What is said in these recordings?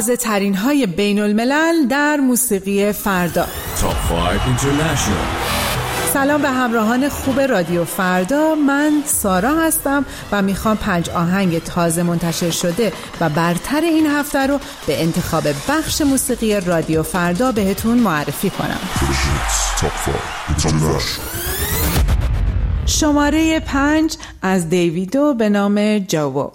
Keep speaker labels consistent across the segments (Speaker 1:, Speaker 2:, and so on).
Speaker 1: تازه ترین های بین الملل در موسیقی فردا.
Speaker 2: Top 5 International.
Speaker 1: سلام به همراهان خوب رادیو فردا، من سارا هستم و میخوام 5 آهنگ تازه منتشر شده و برتر این هفته رو به انتخاب بخش موسیقی رادیو فردا بهتون معرفی کنم. شماره 5 از دیویدو به نام جاوو.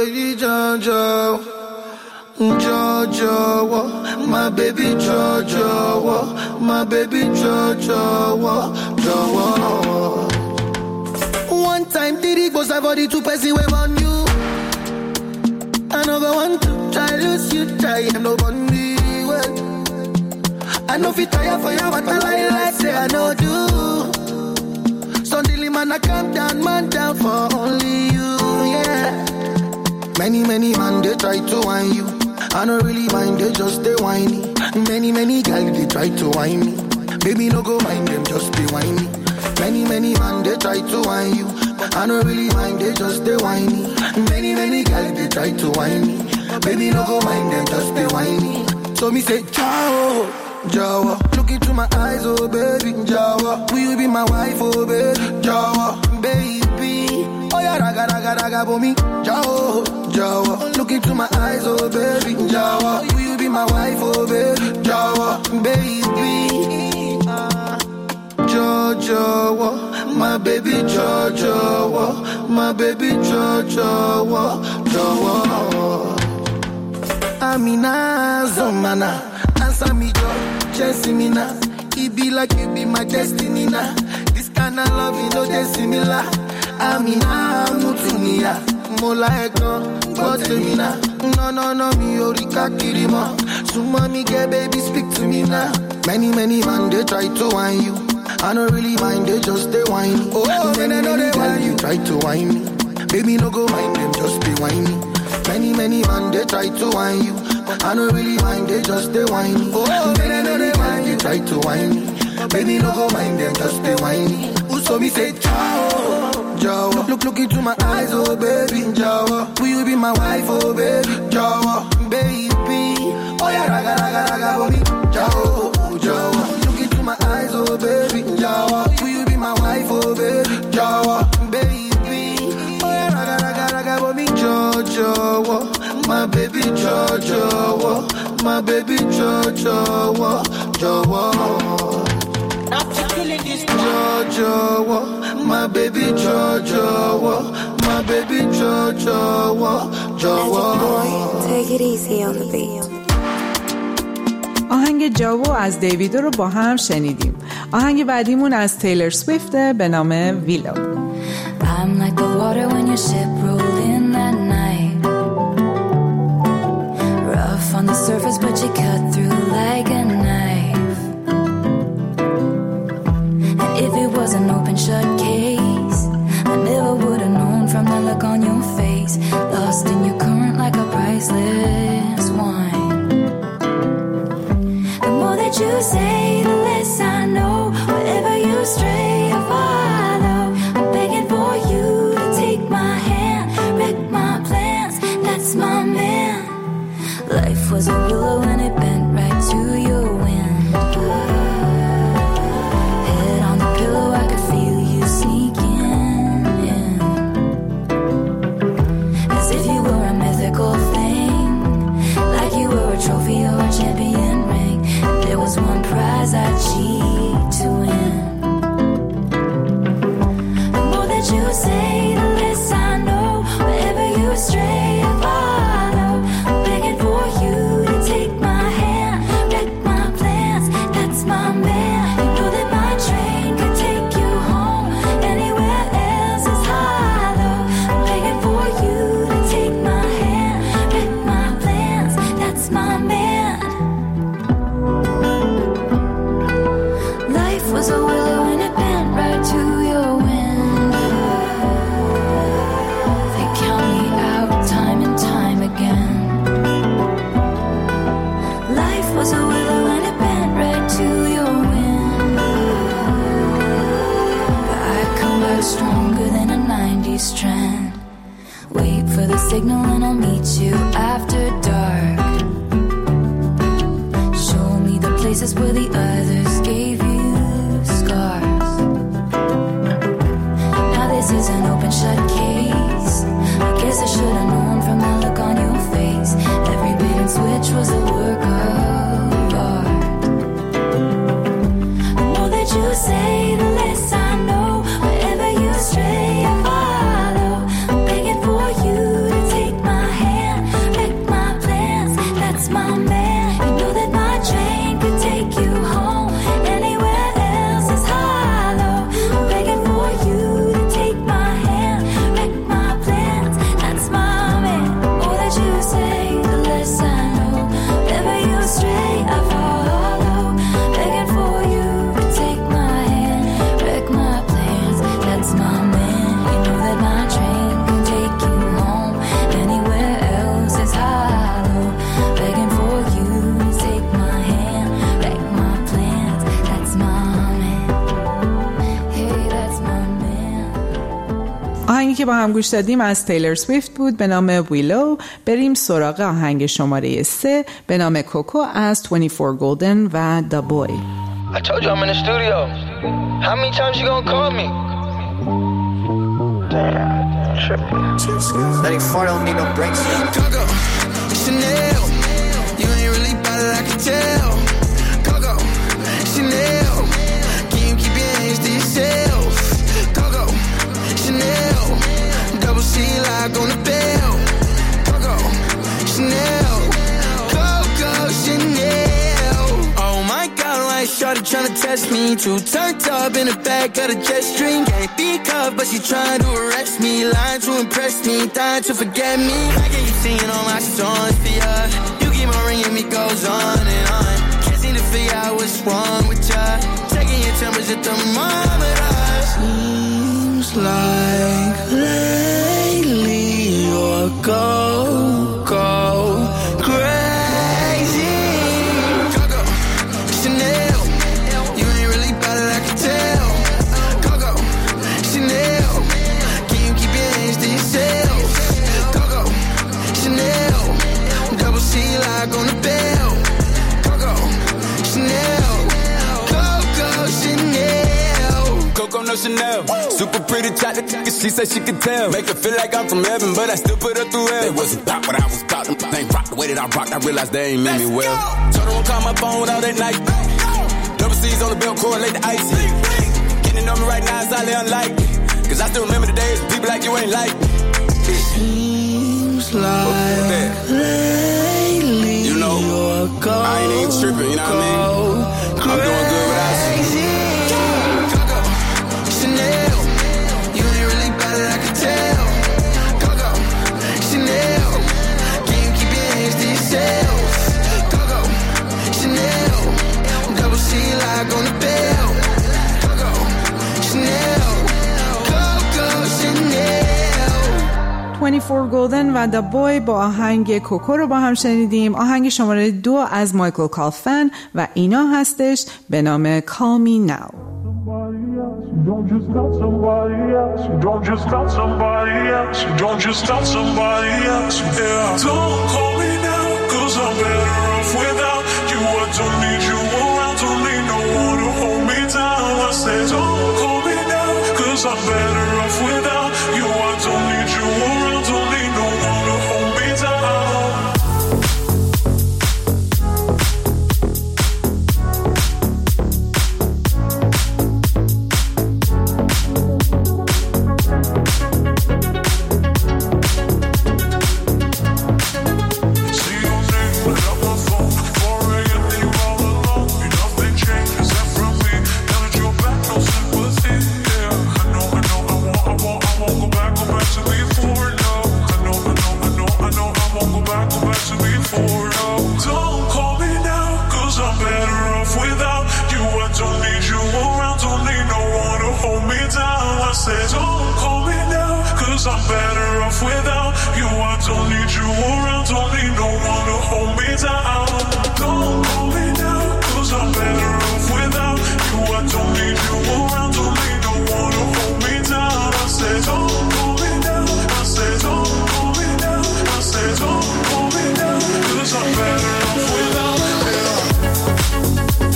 Speaker 3: Jojo, my baby Jojo, my baby Jojo, Jojo. One time did it goes about the 2 person wave on you. I know go want to try lose you, try I'm no bundy. I know if you tire for you, but I like say I know do. Suddenly man I calm down, man down for only you, yeah. Many man they try to whine you. I don't really mind, they just they whiny. Many girls they try to whine me. Baby no go mind them, just be whiny. Many man they try to whine you. I don't really mind, they just they whiny. Many girls they try to whine me. Baby no go mind them, just be whiny. So me say ciao, Jawa. Look into my eyes, oh baby, Jawa. Will you be my wife, oh baby, Jawa, baby. Oh yeah, raga for me, Jawa, Jawa. Look into my eyes, oh baby, Jawa. Will you be my wife, oh baby, Jawa, baby. Jojo, my baby Jojo, my baby Jojo, Jojo. Amina, Zomana, answer me, Jo, Jesse Mina. It be like you be my destiny now. This kind of love, you know, they similar. Amina, Mutunia, Mola Ekon, Botemina. No, me Orika Kirima. So mommy, get baby, speak to me now. Many man, they try to whine you. I don't really mind, they just they whine. Oh, many girl, you try to whine me. Baby, no go mind them, just be whiny. Many man, they try to whine you. I don't really mind, they just they whiny. Oh, many girl, you try to whine me. Baby, no go mind them, just be whiny. So me say ciao, Jawa. Look into my eyes, oh baby, Jawa. Will you be my wife, oh baby, Jawa, baby. Oh yeah, raga for me, Jawa. Look into my eyes, oh baby, Jawa. Will you be my wife, oh baby, Jawa, baby. Oh yeah, raga for me, Jojo, my baby Jojo, my baby Jojo, Jojo. Jojo, my baby Jojo, my baby Jojo, Jojo.
Speaker 4: Take it easy on the beat.
Speaker 1: آهنگ جاوو از دیویدو رو با هم شنیدیم. آهنگ بعدیمون از تیلر سویفت به نام ویلو.
Speaker 5: I'm like the water when your ship rolled in that night. Rough on the surface but you cut through like a knife. If it was an open shut case, I never would have known from the look on your face. Lost in your current like a priceless wine. The more that you say, the less I know. Wherever you stray, I follow. I'm begging for you to take my hand, wreck my plans. That's my man. Life was a willow and it bent right to your wind. I could feel you sneaking in, as if you were a mythical thing, like you were a trophy or a champion ring. There was one prize I'd cheat to win. The more that you say, the less I know. Wherever you stray, I follow. I'm begging for you to take my hand, wreck my plans. That's my man. You know that my train could take you home. Anywhere else is hollow. I'm begging for you to take my hand, wreck my plans. That's my man. Life was a willow and it bent right to your wind. They count me out time and time again. Life was a willow and it bent right to your wind. But I come back stronger than a 90s trend. Wait for the signal and I'll meet you after dark. places where the others gave you scars. Now this is an open shut case. I guess I should have known from the look on your face. Every bait and switch was a work of art. The more that you say, the less I know. Wherever you stray, I follow. I'm begging for you to take my hand, wreck my plans. That's my man. You know that my train could take you home. Anywhere else is hollow. I'm begging for you to take my hand, wreck my plans. That's my man. The more that you say, the less I know. Wherever you stray, I follow. Begging for you to take my hand, wreck my plans. That's my man. You know that my train can take you home. Anywhere else is hollow. Begging for you to take my hand, wreck my plans. That's my man. Hey, that's my man.
Speaker 1: آهنگی که با هم گوش دادیم از تیلر سویفت بود به نام ویلو. بریم سراغ آهنگ شماره 3 به نام کوکو از 24 Golden و The Boy.
Speaker 3: I told you I'm in the studio. How many times you gonna call me? Damn, tripping. Letting fart don't need no brakes. Coco, Chanel. You ain't really bad it, I can tell. Coco, Chanel. Can you keep your hands to yourself? Coco, Chanel. Double C lock on the bell. Coco, Chanel. Coco, Chanel. Oh my God, like shorty tryna test me. Too turned up in the back of the jet stream. Can't be cuffed, but she trying to arrest me. Lying to impress me, dying to forget me. I get you singing all my songs for ya. You keep on ringing me, goes on and on. Can't seem to figure out what's wrong with ya. Taking your temperature thermometer. Seems like lately you're go crazy. Coco, Chanel. You ain't really bad it, I can tell. Coco, Chanel. Can you keep your hands to yourself? Coco, Chanel. Double C lock on the bell. Coco, Chanel. Coco, Chanel.
Speaker 6: Coco no Chanel, super pretty chocolate. She said she could tell. Make her feel like I'm from heaven, but I still put her through hell. They wasn't pop what I was pop. They ain't rock the way that I rock. I realized they ain't meant me well. Told her won't call my phone all that night. Double C's on the belt, correlate the icy. Getting it on me right now is highly unlikely. Cause I still remember the days people like you ain't like me.
Speaker 3: Seems like lately
Speaker 6: you know, I ain't even tripping, you know what I mean? I'm doing good without you.
Speaker 3: Coco, Chanel. You ain't really bad it, I can tell. Coco, Chanel. Can you keep your hands to yourself? Coco, Chanel. Double C lock on the bell. Coco, Chanel. Coco, Chanel.
Speaker 1: 24 Golden و The Boy با آهنگ کوکو رو با هم شنیدیم. آهنگ شماره 2 از مایکل کالفن و اینا هستش به نام Call Me Now.
Speaker 7: You don't just got somebody else. You don't just got somebody else. You don't just got somebody else. Yeah. Don't call me now, cause I'm better off without you. I don't need you around. Don't need no one to hold me down. I said don't call me now, cause I'm better off without you. I don't need you around. Don't need no one to hold me down. See your name without my phone. 4 a.m. and you all alone. Nothing changed except from me. Now that you're back, no sympathy. Yeah, I know, I won't go back to before. No, I know, I won't go back to before. No, don't call me now, cause I'm better off without you. I don't need you around. Don't need no one to hold me down. I said don't call me now, cause I'm better off without you. I don't need you around. Don't need no one to hold me down. Don't call me now, cause I'm better off without you. I don't need you around. Don't need no one to hold me down. I said don't call me now. I said don't call me now. I said don't call me now, cause I'm better off without you.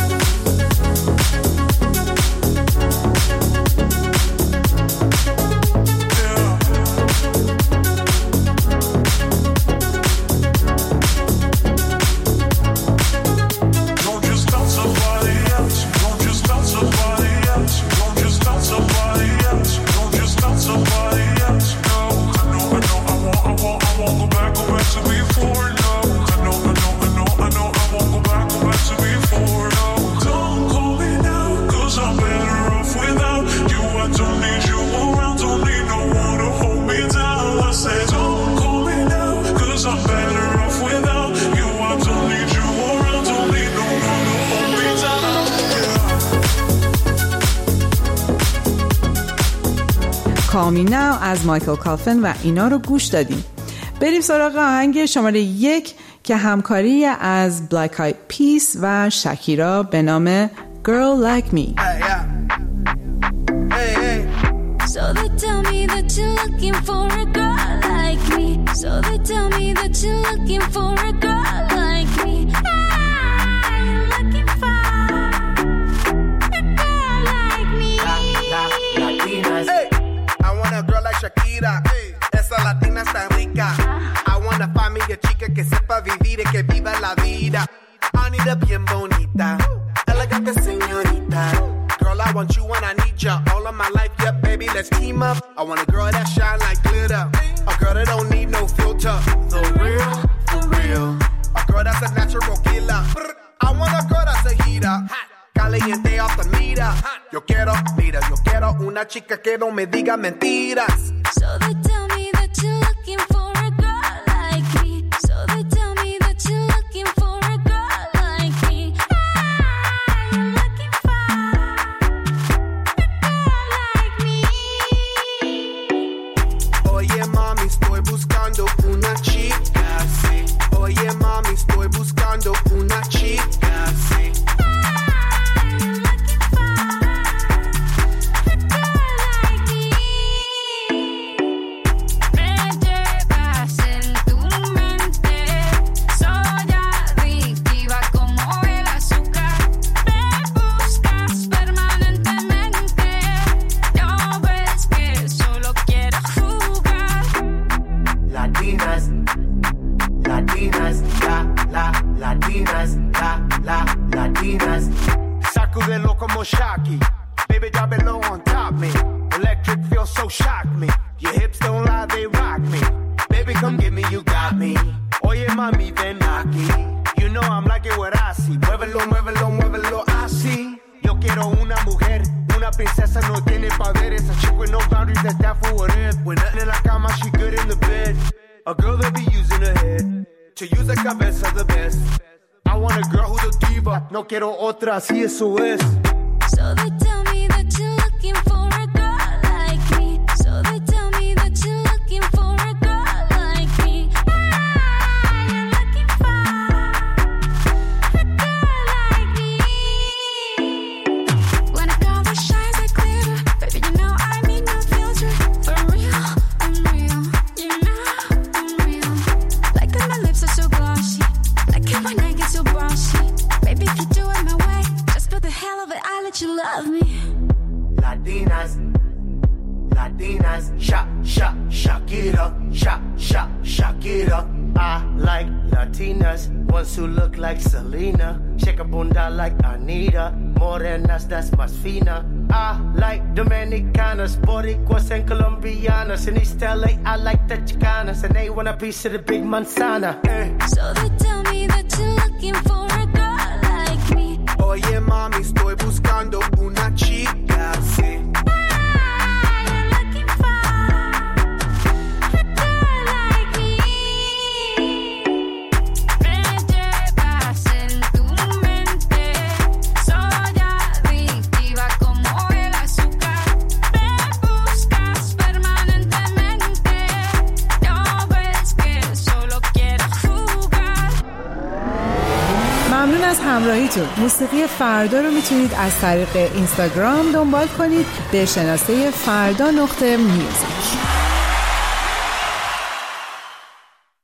Speaker 1: Call Me Now از مایکل کالفن و اینا رو گوش دادیم. بریم سراغ آهنگ شماره 1 که همکاری از Black Eyed Peas و شکیرا به نام Girl Like Me.
Speaker 5: So they tell me that you're looking for a girl like me. So they tell me that you're looking for a girl like me. I'm looking for a girl like me.
Speaker 3: Latinas. Hey, I want a girl like Shakira. Hey, esa latina está rica. I wanna find me a chica que sepa vivir y que viva la vida. Anita bien bonita, elegante señorita. Girl, I want you and I need ya all of my life, yeah, baby, let's team up. I want a girl that shine like glitter, a girl that don't need no filter. The real, for real, a girl that's a natural killer. I want a girl that's a heater, caliente off the meter. Yo quiero una chica que no me diga mentiras.
Speaker 5: So they tell me that you're looking for a girl like me. So they tell me that you're looking for a girl like me. I'm looking for a girl like me.
Speaker 3: Oye mami, estoy buscando una chica, sí. Oye mami, estoy buscando una chica, sí. Latinas, sacudelo como Shaki, baby drop it low on top me, electric feel so shock me, your hips don't lie, they rock me, baby come get me, you got me, oye mami ven aquí, you know I'm liking what I see, muévelo, muévelo, muévelo así, yo quiero una mujer, una princesa no tiene poderes, a chick with no boundaries, that's that for what it is, when nothing in la cama, she good in the bed, a girl that be using her head, to use the cabeza the best. I want a girl who's a diva, no quiero otra, así eso es.
Speaker 5: So they tell me that you're looking for a girl like me. So they tell me that you're looking for a girl like me. I'm looking for a girl like me. When a girl that shines like glitter, baby, you know I need no filter. For real, I'm real, you know I'm real. Like that my lips are so glossy, like that my neck is so bossy. Baby, if you do it my way, just for the hell of it, I'll let you love me.
Speaker 3: Latinas, Shakira, Shakira. I like Latinas, ones who look like Selena, shake a bunda like Anita, morenas that's más fina. I like Dominicanas, Boricuas and Colombianas. In East LA, I like the Chicanas, and they want a piece of the big manzana.
Speaker 5: So they tell me that you're looking for a girl like me.
Speaker 3: Oye mami, estoy buscando una chica, sí.
Speaker 5: I'm looking for a girl like me. Me llevas en tu mente, soy adictiva como el azúcar. Me buscas permanentemente, no ves que solo quiero jugar.
Speaker 1: ممنون از همراهیتون. موسیقی فردا رو میتونید از طریق اینستاگرام دنبال کنید به شناسه فردا_میوزیک.